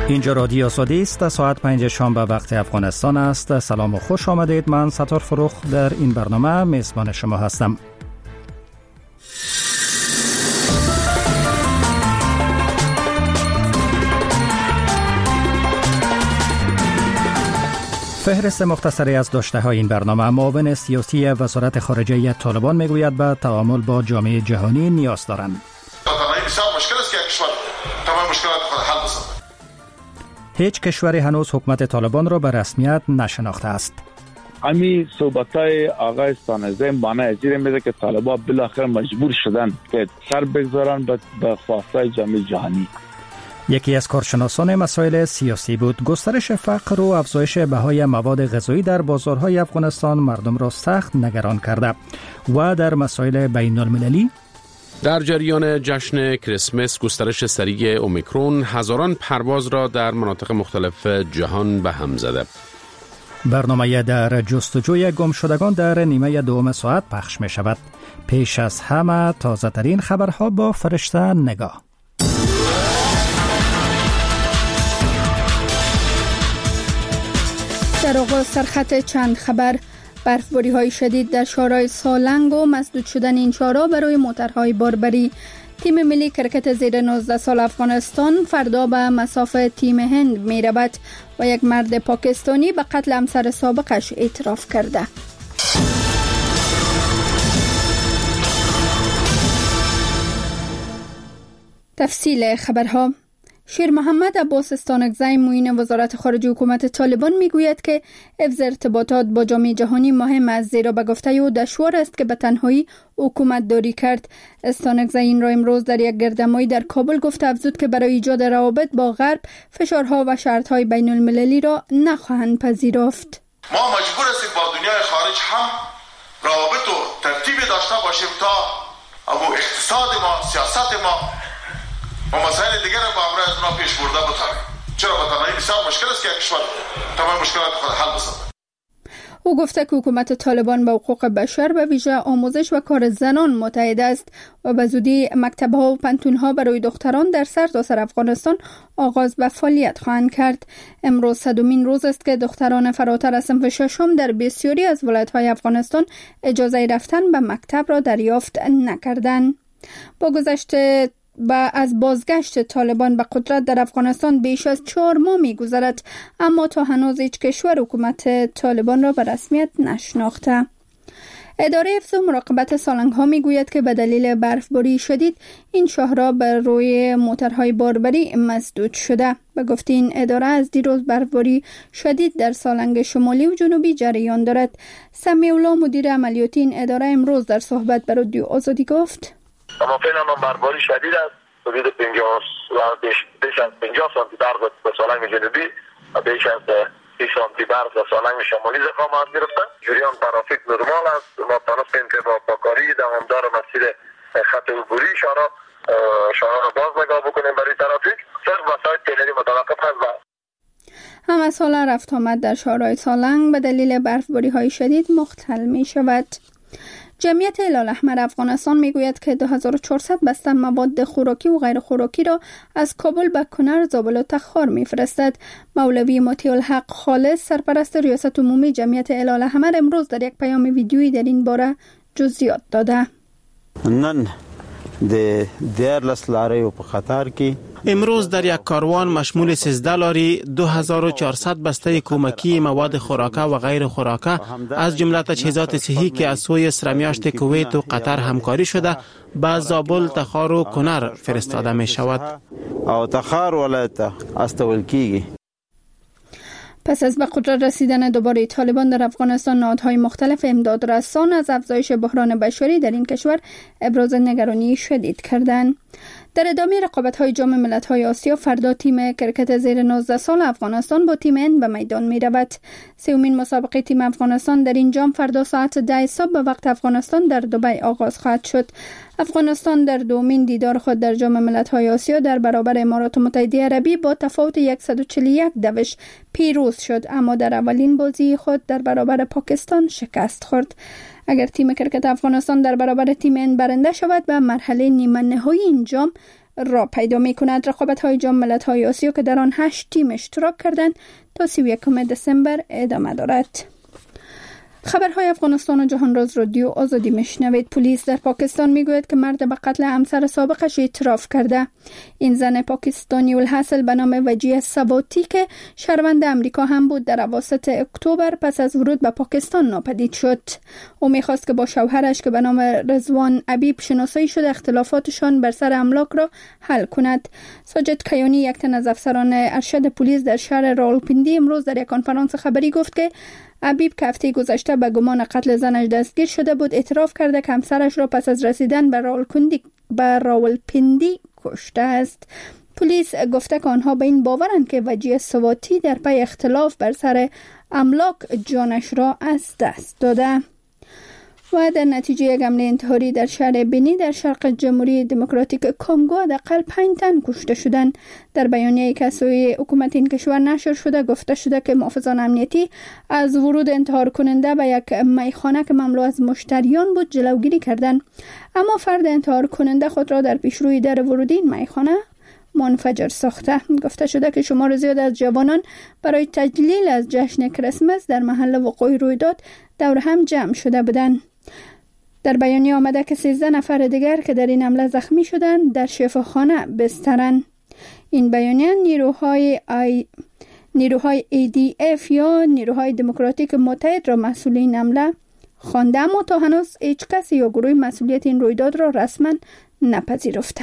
اینجا رادیو سعودی است. ساعت 5 شام به وقت افغانستان است. سلام و خوش آمدید. من ستار فروخ در این برنامه میزبان شما هستم. فهرست مختصری از داشته‌های این برنامه. معاون سیاسی وزارت خارجه طالبان میگوید به تعامل با جامعه جهانی نیاز دارند. هیچ کشوری هنوز حکومت طالبان را به رسمیت نشناخته است. امی صحبت‌های آقای استانزی معنی ازیر میده که طالبان بالاخره مجبور شدن که سر بگذارن به خواستای جامعه جهانی. یکی از کارشناسان مسائل سیاسی بود. گسترش فقر و افزایش بهای مواد غذایی در بازارهای افغانستان مردم را سخت نگران کرده و در مسائل بین المللی در جریان جشن کریسمس گسترش سریع اومیکرون هزاران پرواز را در مناطق مختلف جهان به هم زده. برنامه در جستجوی گمشدگان در نیمه دوم ساعت پخش می شود. پیش از همه تازه ترین خبرها با فرشته نگاه. در آغاز سرخط چند خبر: برفباری‌های شدید در شهرهای سالنگ و مسدود شدن این شهرها برای موترهای باربری. تیم ملی کرکت زیر 19 سال افغانستان فردا به مصاف تیم هند می رود و یک مرد پاکستانی به قتل همسر سابقش اعتراف کرده. تفصیل خبرها: شیر محمد عباس استانکزی معین وزارت خارجه حکومت طالبان میگوید که حفظ ارتباطات با جامعه جهانی مهم است، زیرا به گفته او دشوار است که به تنهایی حکومت داری کرد. استانکزی این را امروز در یک گردهمایی در کابل گفت، افزود که برای ایجاد روابط با غرب فشارها و شرطهای بین المللی را نخواهند پذیرفت. ما مجبور هستیم با دنیای خارج هم روابط و ترتیب داشته باشیم تا اقتصاد ما، سیاست ما و مسائل دیگر را با امروز از اونا پیش برده بتوانیم. چرا به تنهایی بسیار مشکل است که یک کشور تمام مشکلات خود حل بسازد. او گفته که حکومت طالبان با حقوق بشر و ویژه آموزش و کار زنان متحد است و به زودی مکتب‌ها و پانتون‌ها برای دختران در سرتاسر افغانستان آغاز به فعالیت خواهند کرد. امروز 100مین روز است که دختران فراتر از صنف ششم در بسیاری از ولایت‌های افغانستان اجازه رفتن به مکتب را دریافت نکردند. از بازگشت طالبان به قدرت در افغانستان بیش از 4 ماه می‌گذرد، اما تا هنوز هیچ کشور حکومت طالبان را به رسمیت نشناخته. اداره حفظ و مراقبت سالنگ‌ها میگوید که به دلیل برفباری شدید این شهرها بر روی موترهای باربری مسدود شده. به گفته این اداره از دیروز برفباری شدید در سالنگ شمالی و جنوبی جریان دارد. سمیع الله مدیر عملیاتی این اداره امروز در صحبت با رادیو آزادی گفت: اما فعلا برفباری شدید است. حدود بیش از 50 سانتی برف به سالنگ جنوبی و بیش از 30 سانتی برف به سالنگ شمالی ضخامت گرفته. جریان ترافیک نرمال است. ما تونستیم که با پاکاری دوامدار مسیر خط عبوری شهرها را باز نگاه بکنیم برای ترافیک. صرف وسایل تیلری متوقف هست. هم از حال رفت آمد در شهرهای سالنگ به دلیل برفباری‌های شدید مختل می شود. جمعیت هلال احمر افغانستان میگوید که 2400 بسته مواد خوراکی و غیر خوراکی را از کابل به کنر، زابل و تخار میفرستد. مولوی مطیع الحق خالص سرپرست ریاست عمومی جمعیت هلال احمر امروز در یک پیام ویدیویی در این باره جزئیات داده. نن د 14 لاریو په خطر کې امروز در یک کاروان مشمول 13 لاری 2400 بسته کمکی مواد خوراکه و غیر خوراکه از جمله تجهیزات صحی که از سوی سرمیاشت کویت و قطر همکاری شده به زابل، تخار و کنر فرستاده می شود. او تخار ولایت استول کیږي. پس از به قدرت رسیدن دوباره طالبان در افغانستان، نهادهای مختلف امداد رسان از افزایش بحران بشری در این کشور ابراز نگرانی شدید کردند. در ادامه رقابت‌های جام ملت‌های آسیا، فردا تیم کرکت زیر 19 سال افغانستان با تیم هند به میدان می‌رود. سومین مسابقه تیم افغانستان در این جام فردا ساعت 10 صبح به وقت افغانستان در دبی آغاز خواهد شد. افغانستان در دومین دیدار خود در جام ملت‌های آسیا در برابر امارات متحده عربی با تفاوت 141 دوش پیروز شد، اما در اولین بازی خود در برابر پاکستان شکست خورد. اگر تیم کرکت افغانستان در برابر تیم هند برنده شود، به مرحله نیمه نهایی این جام را پیدا می کند. رقابت‌های جام ملت‌های آسیا که در آن 8 تیم اشتراک کردند تا 31 دسامبر ادامه دارد. خبرهای افغانستان و جهان راز رادیو آزادی میشنوید. پلیس در پاکستان میگوید که مرد به قتل همسر سابقش اعتراف کرده. این زن پاکستانی الحاصل به نام وجیه سواتی که شهروند امریکا هم بود در اواسط اکتبر پس از ورود به پاکستان ناپدید شد. او میخواست که با شوهرش که به نام رضوان عبیب شناسایی شده اختلافاتشان بر سر املاک را حل کند. ساجد کیانی، یک تن از افسران ارشد پلیس در شهر راولپیندی، امروز در یک کنفرانس خبری گفت که عبیب که هفته گذشته به گمان قتل زنش دستگیر شده بود اعتراف کرده که همسرش را پس از رسیدن به راولپیندی کشته است. پلیس گفته که آنها به این باورند که وجیه سواتی در پی اختلاف بر سر املاک جانش را از دست داده. و در نتیجه یک حمله انتحاری در شهر بنی در شرق جمهوری دموکراتیک کنگو حداقل 5 تن کشته شدند. در بیانیه‌ای که از سوی حکومت این کشور نشر شده گفته شده که محافظان امنیتی از ورود انتحار کننده به یک میخانه که مملو از مشتریان بود جلوگیری کردند، اما فرد انتحار کننده خود را در پیشروی در ورودی این میخانه منفجر ساخته. گفته شده که شمار زیاد از جوانان برای تجلیل از جشن کریسمس در محل وقوع رویداد دور هم جمع شده بودند. در بیانیه آمده که 13 نفر دیگر که در این حمله زخمی شدند در شفاخانه بسترند. این بیانیه نیروهای ADF یا نیروهای دموکراتیک متحد را مسئول این حمله خوانده، اما تا هنوز هیچ کسی یا گروه مسئولیت این رویداد را رسما نپذیرفته.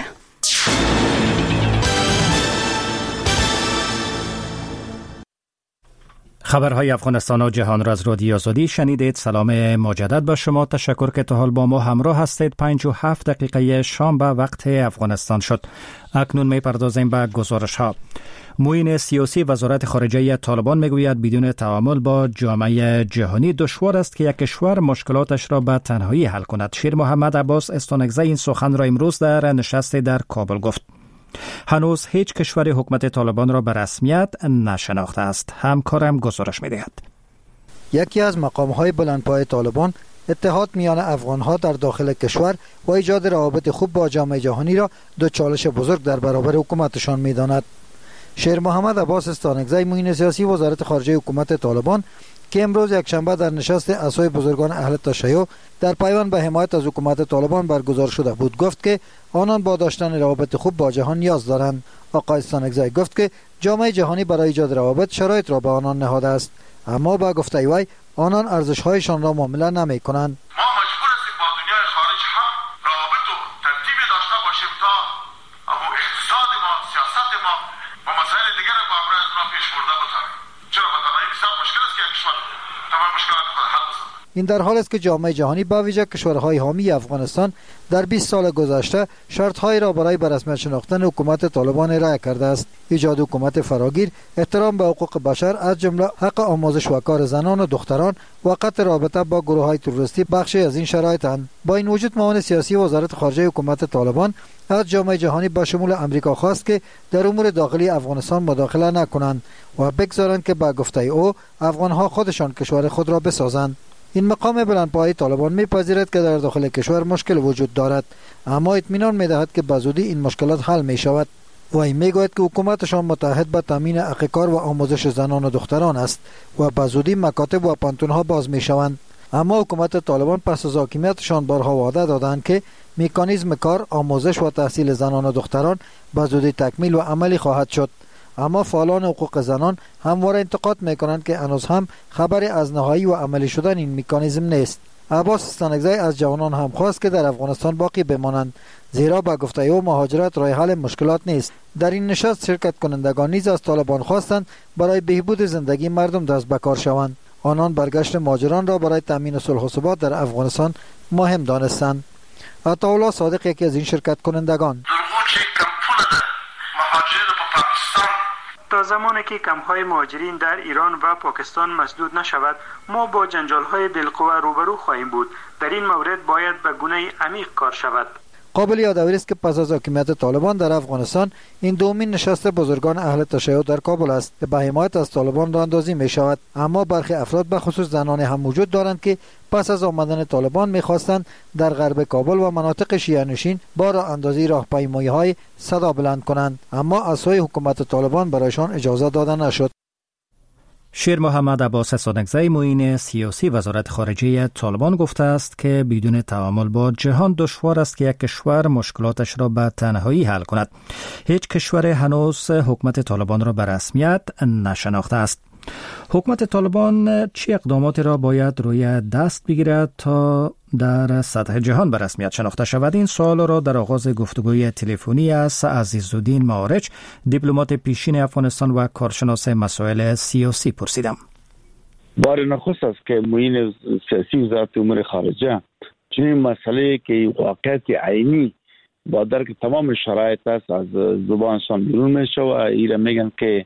خبرهای افغانستان و جهان را از رادیو آزادی شنیدید. سلام مجدد به شما. تشکر که تا حال با ما همراه هستید. 57 دقیقه شام به وقت افغانستان شد. اکنون می‌پردازیم به گزارش ها. معین سیاسی وزارت خارجه طالبان میگوید بدون تعامل با جامعه جهانی دشوار است که یک کشور مشکلاتش را به تنهایی حل کند. شیر محمد عباس استانکزی این سخن را امروز در نشست در کابل گفت. هنوز هیچ کشور حکومت طالبان را به رسمیت نشناخته است. همکارم گزارش می‌دهد. یکی از مقام‌های بلندپای طالبان اتحاد میان افغان‌ها در داخل کشور و ایجاد روابط خوب با جامعه جهانی را دو چالش بزرگ در برابر حکومتشان می‌داند. شیر محمد عباس استانکزی معین سیاسی وزارت خارجه حکومت طالبان که امروز یکشنبه در نشست اعضای بزرگان اهل تشیع در پیوند به حمایت از حکومت طالبان برگزار شده بود گفت که آنان با داشتن روابط خوب با جهان نیاز دارند. آقای استانکزی گفت که جامعه جهانی برای ایجاد روابط شرایط را به آنان نهاده است، اما با گفته وی آنان ارزش‌هایشان را معامله نمی‌کنند. ما مجبور هستیم با دنیای خارج هم روابط و ترتیبی داشته باشیم تا اما اقتصاد ما، سیاست ما و مسائل دیگر را با امروز ما پیش برده بتوانیم. چرا به تنهایی بسیار مشکل است که یک کشور تمام مشکلات خود حل بسازد. این در حال است که جامعه جهانی به ویژه کشورهای حامی افغانستان در 20 سال گذشته شرط‌هایی را برای به رسمیت شناختن حکومت طالبان ارائه کرده است. ایجاد حکومت فراگیر، احترام به حقوق بشر از جمله حق آموزش و کار زنان و دختران و قطع رابطه با گروه‌های تروریستی بخشی از این شرایط‌اند. با این وجود معاون سیاسی وزارت خارجه حکومت طالبان از جامعه جهانی به شمول امریکا خواست که در امور داخلی افغانستان مداخله نکنند و بگذارند که به گفته او افغان‌ها خودشان کشور خود را بسازند. این مقام بلندپایه طالبان می‌پذیرد که در داخل کشور مشکل وجود دارد، اما اطمینان می‌دهد که به زودی این مشکلات حل می‌شود. وی می‌گوید که حکومتشان متحد به تامین حق کار و آموزش زنان و دختران است و به زودی مکاتب و پانتون‌ها باز می‌شوند. اما حکومت طالبان پس از حاکمیتشان بارها وعده دادند که مکانیزم کار، آموزش و تحصیل زنان و دختران به زودی تکمیل و عملی خواهد شد. اما فعالان حقوق زنان همواره انتقاد میکنند که هنوز هم خبری از نهایی و عملی شدن این مکانیزم نیست. عباس استانکزی از جوانان هم خواست که در افغانستان باقی بمانند، زیرا به گفته او مهاجرت راه حل مشکلات نیست. در این نشست شرکت کنندگان نیز از طالبان خواستند برای بهبود زندگی مردم دست به کار شوند. آنان برگشت مهاجران را برای تامین صلح و ثبات در افغانستان مهم دانستند. عطاالله صادق یکی از این شرکت کنندگان: تا زمانی که کمپ‌های مهاجرین در ایران و پاکستان مسدود نشود ما با جنجال‌های بالقوه روبرو خواهیم بود. در این مورد باید به گونه عمیق کار شود. قابل یادآوری است که پس از حاکمیت طالبان در افغانستان این دومین نشست بزرگان اهل تشیع در کابل است که به حمایت از طالبان راهاندازی می شود. اما برخی افراد به خصوص زنان هم وجود دارند که پس از آمدن طالبان می‌خواستند در غرب کابل و مناطق شیعه نشین با راهاندازی راهپیمایی‌های صدا بلند کنند، اما از سوی حکومت طالبان برایشان اجازه داده نشد. شیر محمد عباس سانگزی معین سیاسی وزارت خارجه طالبان گفته است که بدون تعامل با جهان دشوار است که یک کشور مشکلاتش را به تنهایی حل کند. هیچ کشور هنوز حکومت طالبان را به رسمیت نشناخته است. حکومت طالبان چه اقداماتی را باید روی دست بگیرد تا در سطح جهان به رسمیت شناخته شود؟ این سوال را در آغاز گفتگوی تلفنی از عزیزالدین معارچ، دیپلمات پیشین افغانستان و کارشناس مسائل سیاسی پرسیدم. بار نخست است که معین سیاسی وزارت امور خارجه چنین مسئله که واقعیت عینی با درک تمام شرایط است از زبانشان بیرون میشه و ایره میگن که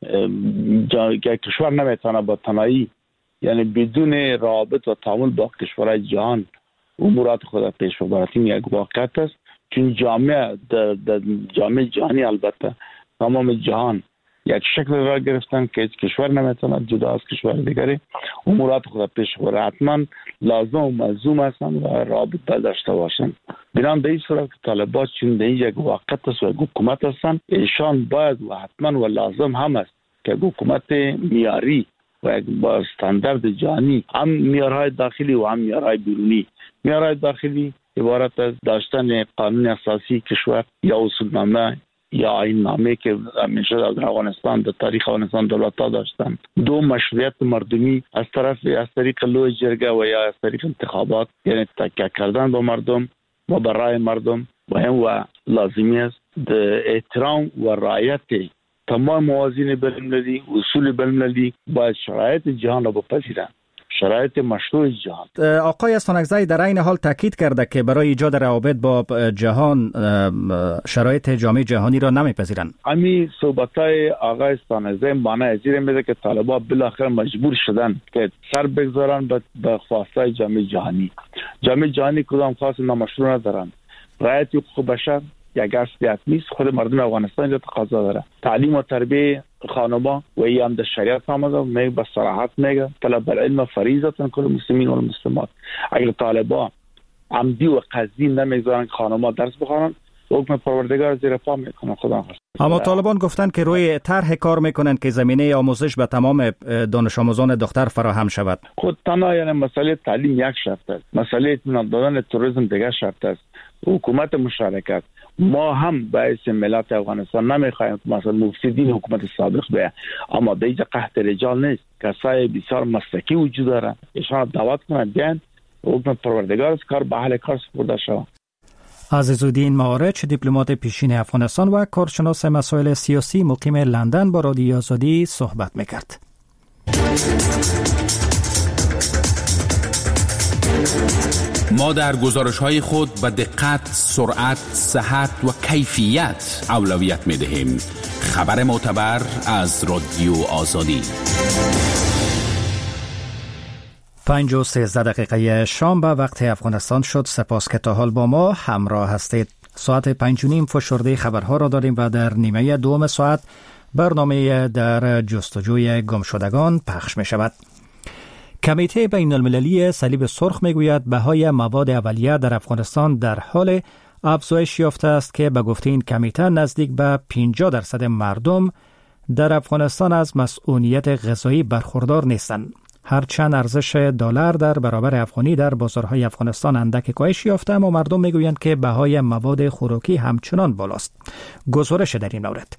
کشور نمیتونه با تنهایی، یعنی بدون رابط و تعامل با کشورهای جهان امورات خود پیش ببرد. این یک واقعیت است، چون جامعه جهانی البته تمام جهان یک شکل را گرفتن که هیچ کشور نمیتونه جدا از کشور دیگری امورات خود پیش ببرد. حتما لازم و ملزوم هستن و رابطه داشته باشند. بنام به این صورت که طالبان چون در یک واقعیت است و یک حکومت هستند، ایشان باید و حتما و لازم هم است که حکومت معیاری و با استاندارد جهانی، هم معیارهای داخلی و هم معیارهای بیرونی. معیارهای داخلی عبارت از داشتن قانون اساسی کشور یا اصولنامه یا آیین‌نامه که همیشه در افغانستان در تاریخ افغانستان دولت‌ها داشتن. دو، مشروعیت مردمی از طریق لوی جرگه و یا از طریق انتخابات، یعنی تکیه کردن با مردم و برای مردم. و لازمی است احترام و رعایت تمام موازین بین‌المللی، اصول بین‌المللی باید شرایط جهان را بپذیرند، شرایط مشروع جهان. آقای سانگزی در این حال تاکید کرده که برای ایجاد روابط با جهان شرایط جامعه جهانی را نمیپذیرند. همین صحبت‌های آقای سانگزی معنی ازیر میده که طالبان بالاخره مجبور شدن که سر بگذارن به خواستای جامعه جهانی. جامعه جهانی کدام خواست نامشروع ندارن. رعایت حقوق بشر یک اصل حتمی است، خود مردم افغانستان را تقاضا داره. تعلیم و تربیت خانما و ای هم در شریعت آمده، میگه به صراحت میگه طلب العلم فریضه کل مسلمین و مسلمات. اگر طالبان عمدی و قصدی نمیذارن خانما درس بخونن، حکم پروردگار زیر پا میکنن. خدا خواست. اما طالبان گفتن که روی طرح کار میکنن که زمینه آموزش به تمام دانش آموزان دختر فراهم شود. خود تنها یعنی مسئله تعلیم یک شرط است، مسئله اطمینان دادن تروریسم دیگر شرط است. حکومت مشارکت، ما هم باعث ملت افغانستان نمیخوایم که مثلا مفسدین حکومت سابق بیه، اما در اینجا قحط رجال نیست، کسای بسیار مسلکی وجود دارن، ایشان دعوت کنن بیان حکم پروردگار کار به اهل کار سپرده شود. عزیزالدین معارچ، دیپلمات پیشین افغانستان و کارشناس مسائل سیاسی مقیم لندن با رادیو آزادی صحبت میکرد. ما در گزارش‌های خود به دقت، سرعت، صحت و کیفیت اولویت می‌دهیم. خبر معتبر از رادیو آزادی. 5:13 شام به وقت افغانستان شد. سپاس که تا حال با ما همراه هستید. ساعت 5:30 فشرده خبرها را داریم و در نیمه دوم ساعت برنامه در جستجوی گمشدگان پخش می شود. کمیته بین المللی صلیب سرخ می گوید بهای مواد اولیه در افغانستان در حال افزایش یافته است که به گفته این کمیته نزدیک به 50% مردم در افغانستان از مسئولیت غذایی برخوردار نیستند. هرچند ارزش دلار در برابر افغانی در بازارهای افغانستان اندک کاهش یافته، اما مردم میگویند که بهای مواد خوراکی همچنان بالاست. گزارش در این مورد.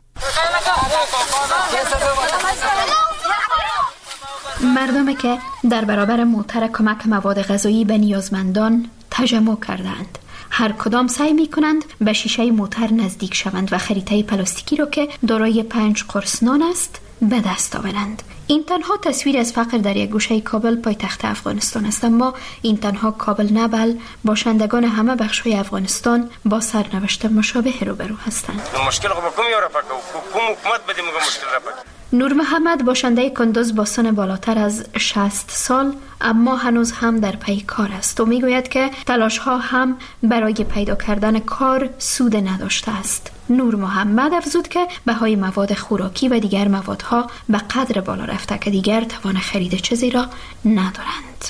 مردمی که در برابر موتر کمک مواد غذایی به نیازمندان تجمع کردند، هر کدام سعی می کنند به شیشه موتر نزدیک شوند و خریطه پلاستیکی را که دارای 5 قرص نان است به دست آورند. این تنها تصویر از فقر در یک گوشه کابل پایتخت افغانستان است، اما این تنها کابل نبل باشندگان همه بخش‌های افغانستان با سرنوشت مشابه روبرو هستند. مشکل خو کوم یو را پکو کوم حکومت بده موږ مشکل را پک نور محمد باشنده کندوز با سن بالاتر از 60 سال اما هنوز هم در پی کار است و میگوید که تلاش ها هم برای پیدا کردن کار سود نداشته است. نور محمد افزود که بهای مواد خوراکی و دیگر موادها به قدر بالا رفته که دیگر توان خرید چیزی را ندارند.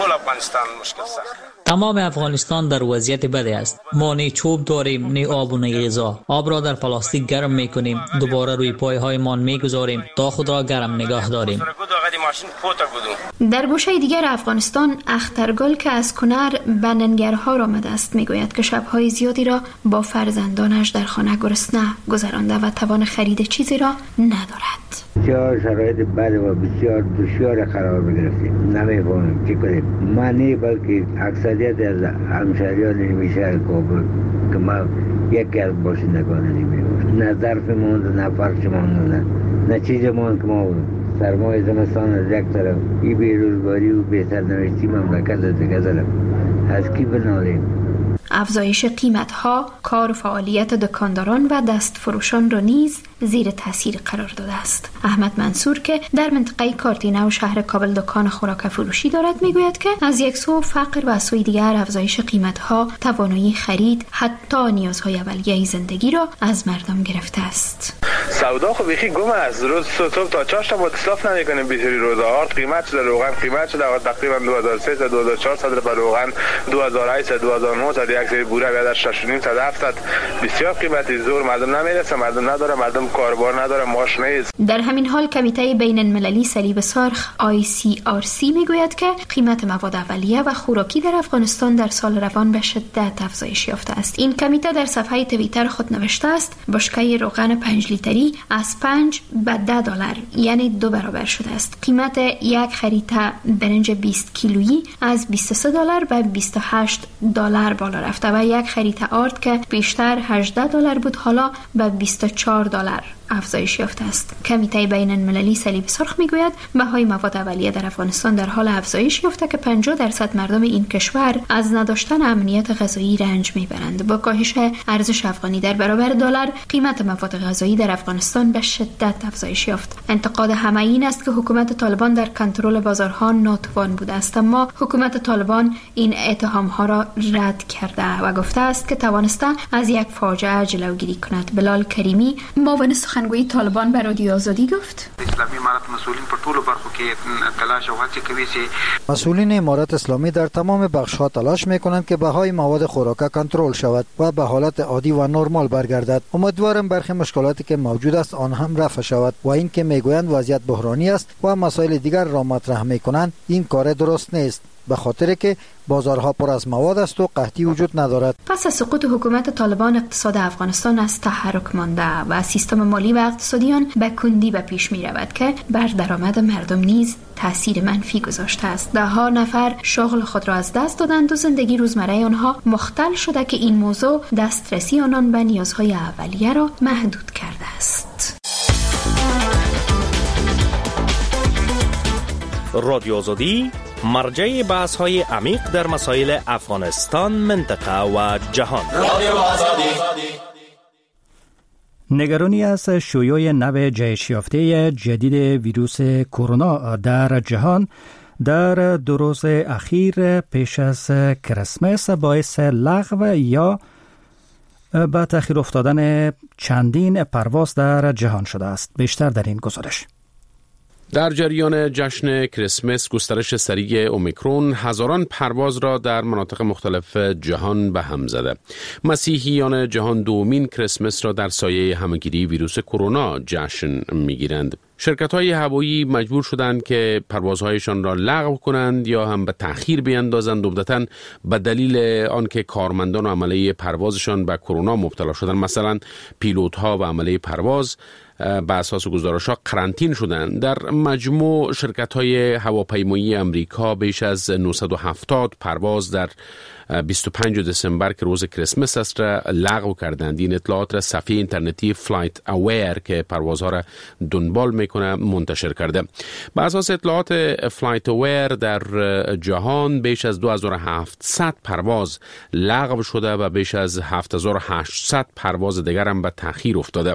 تمام افغانستان در وضعیت بدی است. ما نه چوب داریم نه آب و نه غذا. آب را در پلاستیک گرم میکنیم، دوباره روی پایهایمان میگذاریم تا خود را گرم نگاه داریم. در گوشه دیگر افغانستان اخترگل که از کنر به ننگرهار آمده است میگوید که شبهای زیادی را با فرزندانش در خانه گرسنه گذرانده و توان خرید چیزی را ندارد. بسیار شرایط بد و بسیار دشوار قرار گرفتیم. نمی‌فهمیم چی کنیم. ما نه بلکه اکثریت از همشهریان این شهر کابل که ما یکی از باشندگان نمی‌باشیم. نه ظرف ماند، نه فرش ماند، نه چیز ماند که ما سرمای زمستان از یک طرف این بیروزگاری و بهترنوشتی مملکت از دیگه طرف از کی بنالیم؟ افزایش قیمت‌ها کار و فعالیت دکانداران و دستفروشان را نیز زیر تاثیر قرار داده است. احمد منصور که در منطقه کارتینه و شهر کابل دکان خوراک فروشی دارد میگوید که از یک سو فقر و از سوی دیگر افزایش قیمت‌ها توانایی خرید حتی نیازهای اولیه زندگی را از مردم گرفته است. سودا خب بیخی گم است. روز صبح تا چاشت ما اصلاف نمی‌کنیم. بیشتری روزا قیمت شده روغن قیمت شده تقریبا 2300 2400 به روغن 2800 2900 یک سری بوره بیاد 6.5 تا 700 بسیار قیمتی زور مردم نمیرسه. مردم نداره، مردم کاربار نداره، معاش نیست. در همین حال کمیته بین المللی صلیب سرخ ICRC میگوید که قیمت مواد اولیه و خوراکی در افغانستان در سال روان به شدت افزایش یافته است. این کمیته در صفحه توییتر خود نوشته است بشکه روغن 5 لیتری از 5 به $10 یعنی 2 برابر شده است. قیمت یک خریطه برنج 20 کیلویی از $23 به $28 بالا رفته و یک خریطه آرد که پیشتر $18 بود حالا به $24 افزایش یافته است. کمیته بین المللی صلیب سرخ میگوید بهای مواد اولیه در افغانستان در حال افزایش یافته که 50% مردم این کشور از نداشتن امنیت غذایی رنج میبرند. با کاهش ارزش افغانی در برابر دلار قیمت مواد غذایی در افغانستان به شدت افزایش یافت. انتقاد همه این است که حکومت طالبان در کنترل بازارها ناتوان بوده است، اما حکومت طالبان این اتهامها را رد کرده و گفته است که توانسته از یک فاجعه جلوگیری کند. بلال کریمی معاون سخنگوی طالبان به رادیو آزادی گفت اسلامی امارت مسئولین پر ټولو برخو کې تلاش او هڅې کوي چې مسئولین امارت اسلامی در تمام بخش‌ها تلاش می‌کنند که بهای مواد خوراک کنترل شود و به حالت عادی و نرمال برگردد. امیدوارم برخی مشکلاتی که موجود است آن هم رفع شود و این که میگویند وضعیت بحرانی است و مسائل دیگر را مطرح می‌کنند این کار درست نیست، به خاطر که بازارها پر از مواد است و قحطی وجود ندارد. پس از سقوط حکومت طالبان اقتصاد افغانستان از تحرک مانده و سیستم مالی و اقتصادی آن به کندی به پیش می رود که بر درآمد مردم نیز تاثیر منفی گذاشته است. ده ها نفر شغل خود را از دست دادند و زندگی روزمره آنها مختل شده که این موضوع دسترسی آنان به نیازهای اولیه را محدود کرده است. رادیو آزادی مرجع بحث‌های عمیق در مسائل افغانستان، منطقه و جهان. نگرانی از شیوع نو جهش یافته جدید ویروس کرونا در جهان در 2 روز اخیر پیش از کریسمس باعث لغو یا به تأخیر افتادن چندین پرواز در جهان شده است. بیشتر در این گزارش. در جریان جشن کریسمس گسترش سریع اومیکرون هزاران پرواز را در مناطق مختلف جهان به هم زده. مسیحیان جهان دومین کریسمس را در سایه همگیری ویروس کرونا جشن می‌گیرند. شرکت‌های هوایی مجبور شدند که پروازهایشان را لغو کنند یا هم به تأخیر بیندازند، عمدتاً به دلیل آنکه کارمندان و عمله پروازشان به کرونا مبتلا شدند. مثلا پیلوت‌ها و عمله پرواز به اساس گزارش‌ها قرنطین شدند. در مجموع شرکت‌های هواپیمایی امریکا بیش از 970 پرواز در 25 دسامبر که روز کریسمس است را لغو کردند. این اطلاعات را صفحه اینترنتی فلایت اویر که پروازها را دنبال میکنه منتشر کرده. بر اساس اطلاعات فلایت اویر در جهان بیش از 2700 پرواز لغو شده و بیش از 7800 پرواز دیگر هم به تأخیر افتاده.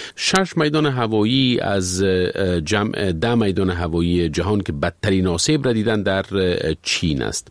6 میدان هوایی از جمع 10 میدان هوایی جهان که بدترین آسیب را دیدن در چین است.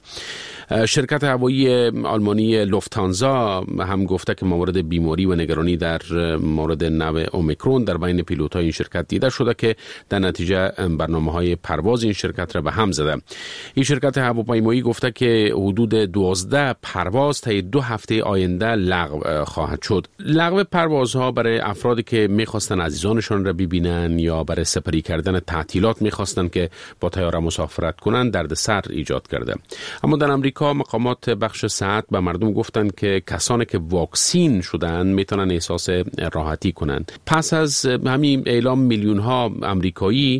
شرکت هوایی آلمانی لوفتانزا هم گفته که موارد بیماری و نگرانی در مورد نوع اومیکرون در بین پیلوت‌های این شرکت دیده شده که در نتیجه برنامه‌های پرواز این شرکت را به هم زده. این شرکت هواپیمایی گفته که حدود 12 پرواز طی 2 هفته آینده لغو خواهد شد. لغو پروازها برای افرادی که می‌خواستن عزیزانشان را ببینن یا برای سپری کردن تعطیلات می‌خواستن که با طیاره مسافرت کنند دردسر ایجاد کرده. اما در امریکا مقامات بخش صحت به مردم گفتند که کسانی که واکسین شدند میتونن احساس راحتی کنند. پس از همین اعلام میلیون ها امریکایی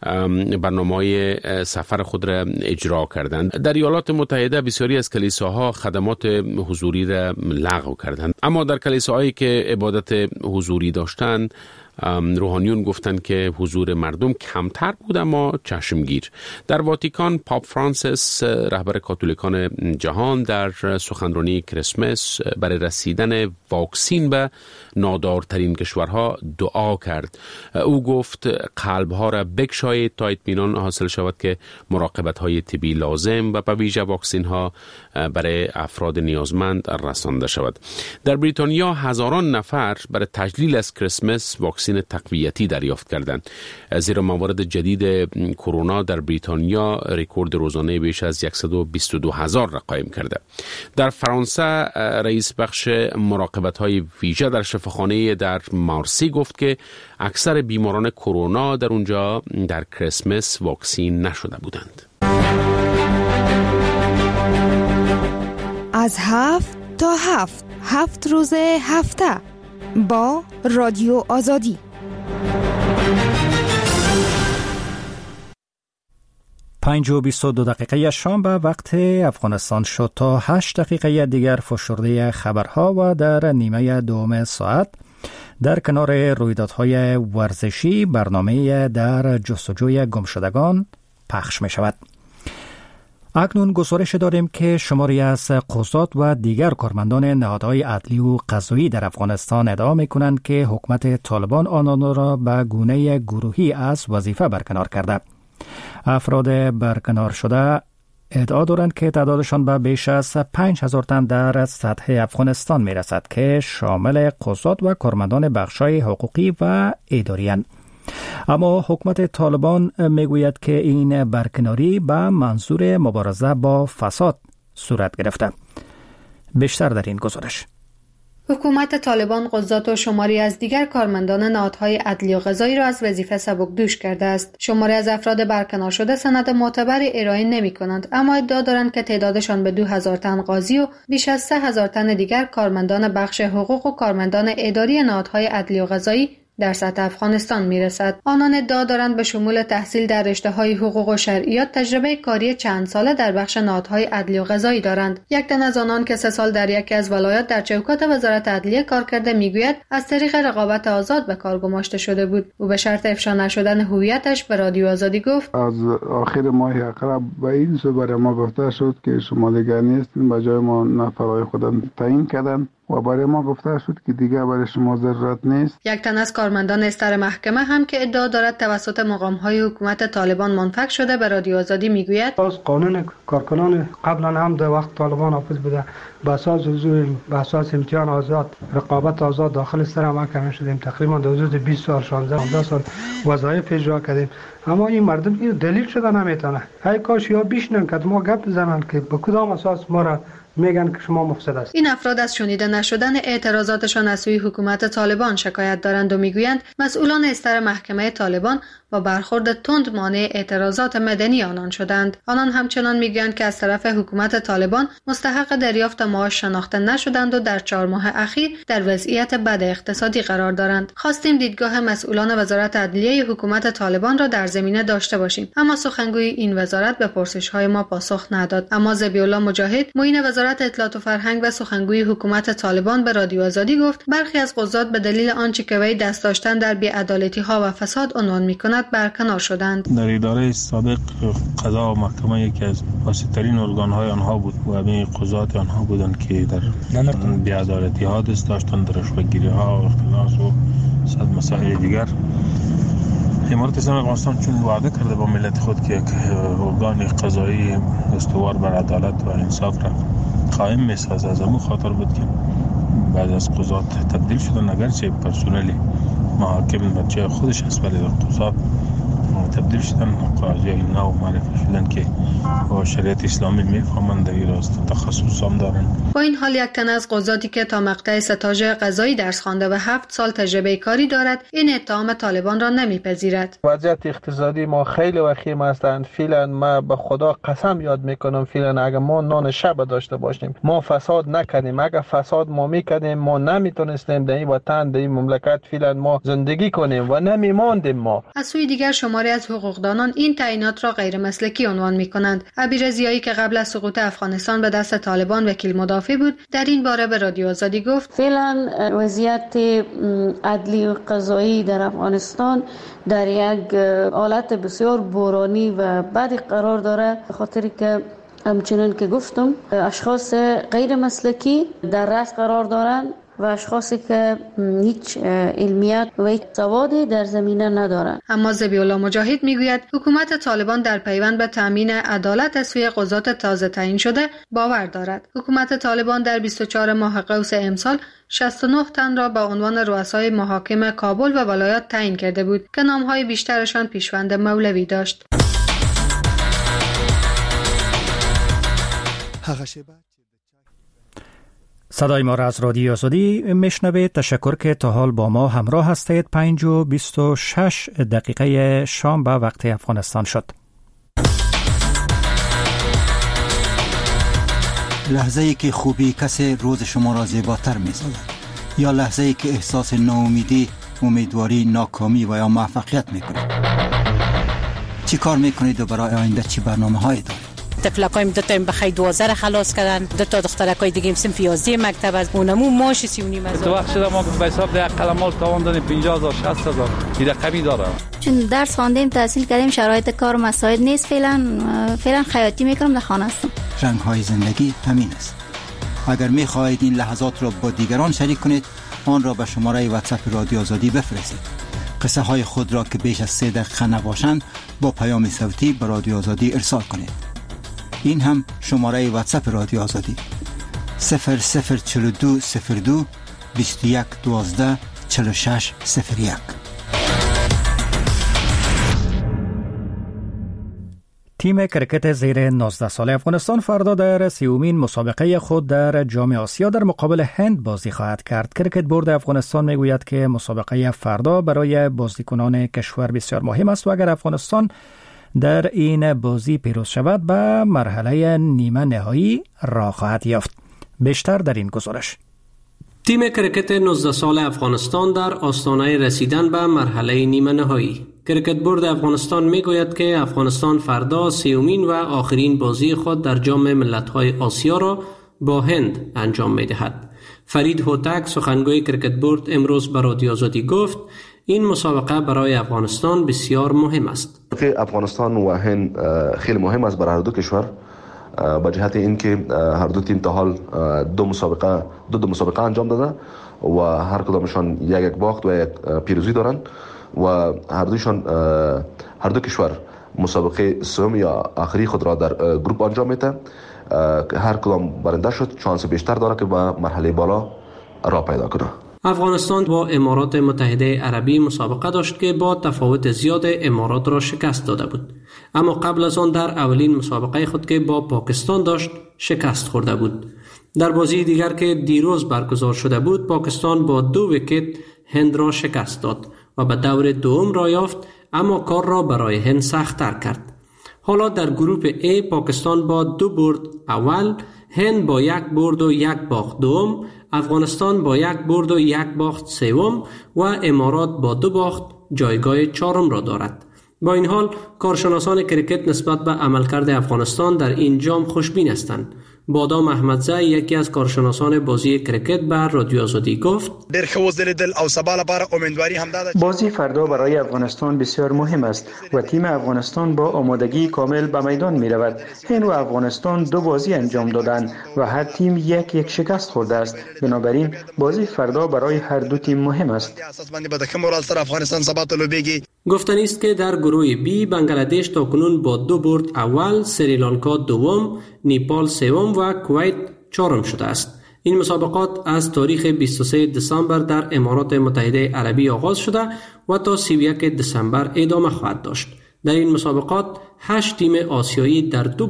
برنامه‌های سفر خود را اجرا کردند. در ایالات متحده بسیاری از کلیساها خدمات حضوری را لغو کردند، اما در کلیساهایی که عبادت حضوری داشتند روحانیون گفتند که حضور مردم کمتر بود اما چشمگیر. در واتیکان پاپ فرانسیس رهبر کاتولیکان جهان در سخنرانی کریسمس برای رسیدن واکسین به نادارترین کشورها دعا کرد. او گفت قلبها را بگشایید تا اطمینان حاصل شود که مراقبت‌های طبی لازم و به ویژه واکسین ها برای افراد نیازمند رسانده شود. در بریتانیا هزاران نفر برای تجلیل از کریسمس واکسین تقویتی دریافت کردند، زیرا موارد جدید کرونا در بریتانیا رکورد روزانه بیش از 122,000 را قائم کرده. در فرانسه رئیس بخش مراقبت‌های ویژه در شفاخانه در مارسی گفت که اکثر بیماران کرونا در اونجا در کریسمس واکسین نشده بودند. از 7 تا 7 روز هفته با رادیو آزادی. پنج و 22 دقیقه شام به وقت افغانستان شد. تا 8 دقیقه دیگر فشرده خبرها و در نیمه دوم ساعت در کنار رویدادهای ورزشی برنامه در جستجوی گمشدگان پخش می شود. اکنون گزارش داریم که شماری از قضات و دیگر کارمندان نهادهای عدلی و قضایی در افغانستان ادعا می کنند که حکومت طالبان آنان را به گونه گروهی از وظیفه برکنار کرده. افراد برکنار شده ادعا دارند که تعدادشان به بیش از 5,000 تن در سطح افغانستان می رسد که شامل قضات و کارمندان بخشای حقوقی و اداری‌اند. اما حکومت طالبان میگوید که این برکناری به منظور مبارزه با فساد صورت گرفته. بیشتر در این گزارش. حکومت طالبان قضات و شماری از دیگر کارمندان نهادهای عدلی و قضایی را از وظیفه سبکدوش کرده است. شماری از افراد برکنار شده سند معتبری ارائه نمی کنند، اما ادعا دارند که تعدادشان به 2,000 تن قاضی و بیش از 3,000 تن دیگر کارمندان بخش حقوق و کارمندان اداری نهادهای عدلی و قضایی در سطح افغانستان میرسد. آنان ادعا دارند به شمول تحصیل در رشته‌های حقوق و شرعیات تجربه کاری چند ساله در بخش نهادهای عدلی و قضایی دارند. یک تن از آنان که 3 سال در یکی از ولایات در چوکات وزارت عدلیه کار کرده میگوید از طریق رقابت آزاد به کار گماشته شده بود. او به شرط افشا نشدن هویتش به رادیو آزادی گفت: از آخر ماه اقرب به این سو برای ما گفته شد که شما دیگر نیستین، به جای ما نفرای خودم تعیین کردن و برای ما گفته شد که دیگه برای شما ضرورت نیست. یک تن از کارمندان استر محکمه هم که ادعا دارد توسط مقام‌های حکومت طالبان منفک شده به رادیو آزادی میگوید: از قانون کارکنان قبلا هم در وقت طالبان حافظ بوده، به اساس حضور، به اساس امتحان آزاد، رقابت آزاد داخل استر محکمه شدیم. تقریبا در حدود 20 سال 16 سال وظایف اجرا کردیم، اما این مردم این دلیل شده نمیتونه. ای کاش یا بیشنن که ما گپ بزنن که به کدام اساس ما را میگن که شما مفسد است. این افراد از شنیده نشدن اعتراضاتشان از سوی حکومت طالبان شکایت دارند و میگویند مسئولان استر محکمه طالبان با برخورد تند مانع اعتراضات مدنی آنان شدند. آنان همچنان میگویند که از طرف حکومت طالبان مستحق دریافت معاش شناخته نشدند و در 4 ماه اخیر در وضعیت بد اقتصادی قرار دارند. خواستیم دیدگاه مسئولان وزارت عدلیه حکومت طالبان را در زمینه داشته باشیم. اما سخنگوی این وزارت به پرسش‌های ما پاسخ نداد. اما ذبیح‌الله مجاهد معین وزارت اطلاعات و فرهنگ و سخنگوی حکومت طالبان به رادیو آزادی گفت برخی از قضات به دلیل آنچه که وی دست داشتن در بی‌عدالتی‌ها و فساد عنوان می‌کند برکنار شدند. در اداره سابق قضا و محکمه یکی از واسطه‌ترین ارگان‌های آنها بود و همه قضات آنها بودند که در بی‌عدالتی‌ها دست داشتند، در رشوه‌گیری‌ها و اختلاس و صد مسائل دیگر. امارات اسلامی افغانستان چون وعده کرده با ملت خود که یک ارگان قضایی استوار بر عدالت و انصاف را قائم می‌سازد، از همون خاطر بود که بعد از قضات تبدیل شدن، اگرچه پرسنل محاکم بچه خودش هست ولی در قضات تبدیل شدن، قاضی نو معرفی شدن که با شریعت اسلامی میفهمند، در این راست تخصص هم دارن. با این حال یک تن از قضاتی که تا مقطع ستاژ قضایی درس خوانده و 7 سال تجربه کاری دارد این اتهام طالبان را نمیپذیرد. وضعیت اقتصادی ما خیلی وخیم هستند. فعلا ما به خدا قسم یاد میکنم فعلا اگر ما نان شب داشته باشیم، ما فساد نکنیم، اگر فساد ما میکنیم ما نمیتونستیم در این وطن، در این مملکت فعلا ما زندگی کنیم و نمیماندیم. ما از سوی دیگر شماری از حقوقدانان این تعیینات را غیر مسلکی عنوان میکنند. عبیر ضیایی که قبل از سقوط افغانستان به دست طالبان وکیل مدافع بود در این باره به رادیو آزادی گفت فعلا وضعیت عدلی و قضایی در افغانستان در یک حالت بسیار بحرانی و بدی قرار داره، به خاطری که همچنان که گفتم اشخاص غیر مسلکی در رأس قرار دارند و اشخاصی که هیچ علمیت و هیچ سوادی در زمینه ندارند. اما ذبیح‌الله مجاهد میگوید حکومت طالبان در پیوند به تامین عدالت از سوی قضات تازه تعیین شده باور دارد. حکومت طالبان در 24 ماه قوس امسال 69 تن را به عنوان رؤسای محاکم کابل و ولایات تعیین کرده بود که نامهای بیشترشان پیشوند مولوی داشت. صدای ما را از رادیو آزادی میشنوید. تشکر که تا حال با ما همراه هستید. 5:26 شام به وقت افغانستان شد. لحظه‌ای که خوبی کسی روز شما را زیباتر می‌سازد، یا لحظه‌ای که احساس ناامیدی، امیدواری، ناکامی و یا موفقیت می‌کنید. چی کار می‌کنید و برای آینده چی برنامه‌هایی دارید؟ تفلکایم دو تا بخیر 12 خلاص کردن، دو تا دخترکای دیگه سنف 11 مکتب از اونمو ماش 39 تو وقت شده ما به حساب ده قلمال تاوان دادیم 50000 60000 دیگه کمی داره. چون درس خواندیم تحصیل کردیم شرایط کار مساعد نیست، فعلا خیاطی میکنم در خانه هستم. رنگ‌های زندگی همین است. اگر می‌خواهید این لحظات را با دیگران شریک کنید آن را به شماره واتساپ رادیو آزادی بفرستید. قصه های خود را که بیش از 3 دقیقه نباشند با پیام صوتی به رادیو آزادی ارسال کنید. این هم شماره واتساپ رادیو آزادی 004202 2112 4601. تیم کرکت زیر 19 ساله افغانستان فردا در 30مین مسابقه خود در جام آسیا در مقابل هند بازی خواهد کرد. کرکت بورد افغانستان میگوید که مسابقه فردا برای بازیکنان کشور بسیار مهم است و اگر افغانستان در این بازی پیروز شود به مرحله نیمه نهایی راه خواهد یافت. بیشتر در این گزارش. تیم کرکت 19 سال افغانستان در آستانه رسیدن به مرحله نیمه نهایی. کرکت بورد افغانستان میگوید که افغانستان فردا 30مین و آخرین بازی خود در جام ملت‌های آسیا را با هند انجام می‌دهد. فرید هوتک سخنگوی کرکت بورد امروز به رادیو آزادی گفت این مسابقه برای افغانستان بسیار مهم است. افغانستان و هند خیلی مهم است برای هر دو کشور به جهت اینکه هر دو تیم تا حال دو مسابقه انجام داده و هر کدامشان یک باخت و یک پیروزی دارند و هر دو کشور مسابقه سوم یا آخری خود را در گروپ انجام میده. هر کدام برنده شد شانس بیشتر داره که به مرحله بالا راه پیدا کنه. افغانستان با امارات متحده عربی مسابقه داشت که با تفاوت زیاد امارات را شکست داده بود. اما قبل از آن در اولین مسابقه خود که با پاکستان داشت شکست خورده بود. در بازی دیگر که دیروز برگزار شده بود پاکستان با 2 ویکت هند را شکست داد و به دور دوم را یافت، اما کار را برای هند سخت‌تر کرد. حالا در گروپ A پاکستان با 2 برد اول، هند با 1 برد و 1 باخت دوم، افغانستان با 1 برد و 1 باخت سوم و امارات با 2 باخت جایگاه 4 را دارد. با این حال کارشناسان کرکت نسبت به عملکرد افغانستان در این جام خوشبین هستند. بادام احمدزی یکی از کارشناسان بازی کرکت به رادیو آزادی گفت بازی فردا برای افغانستان بسیار مهم است و تیم افغانستان با آمادگی کامل به میدان می رود. این و افغانستان 2 بازی انجام دادند و هر تیم یک شکست خورده است. بنابراین بازی فردا برای هر دو تیم مهم است. گفتنی است که در گروه بی بنگلادش تاکنون با 2 برد اول، سریلانکا دوم، نیپال سوم و کویت چهارم شده است. این مسابقات از تاریخ 23 دسامبر در امارات متحده عربی آغاز شده و تا 31 دسامبر ادامه خواهد داشت. در این مسابقات 8 تیم آسیایی در 2